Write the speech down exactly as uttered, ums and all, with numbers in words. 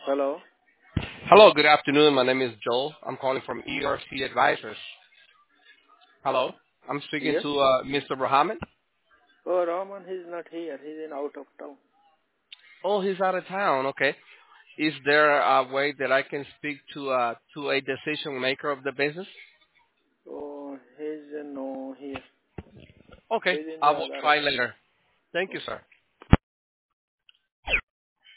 Hello. Hello, good afternoon. My name is Joel. I'm calling from E R C Advisors. Hello. I'm speaking Yes. to uh, Mister Mohammed. Oh, Rahman, he's not here. He's in out of town. Oh, he's out of town. Okay. Is there a way that I can speak to uh, to a decision maker of the business? Oh, he's uh, no here. Okay. He's in I the will other try office. later. Thank you, Okay. sir.